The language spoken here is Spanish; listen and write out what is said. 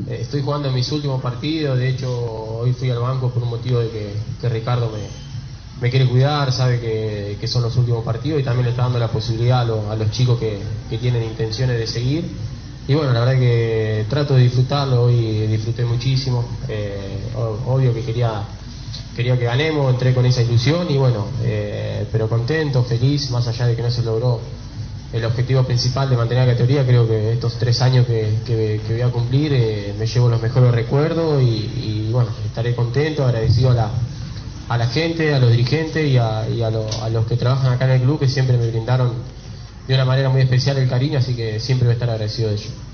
estoy jugando en mis últimos partidos. De hecho, hoy fui al banco por un motivo de que Ricardo me quiere cuidar, sabe que son los últimos partidos, y también le está dando la posibilidad a los chicos que tienen intenciones de seguir. Y bueno, la verdad que trato de disfrutarlo. Hoy disfruté muchísimo. Obvio que quería que ganemos, entré con esa ilusión y bueno, pero contento, feliz, más allá de que no se logró el objetivo principal de mantener la categoría. Creo que estos 3 años que voy a cumplir, me llevo los mejores recuerdos y bueno, estaré contento, agradecido a la gente, a los dirigentes y a los que trabajan acá en el club, que siempre me brindaron de una manera muy especial el cariño, así que siempre voy a estar agradecido de ello.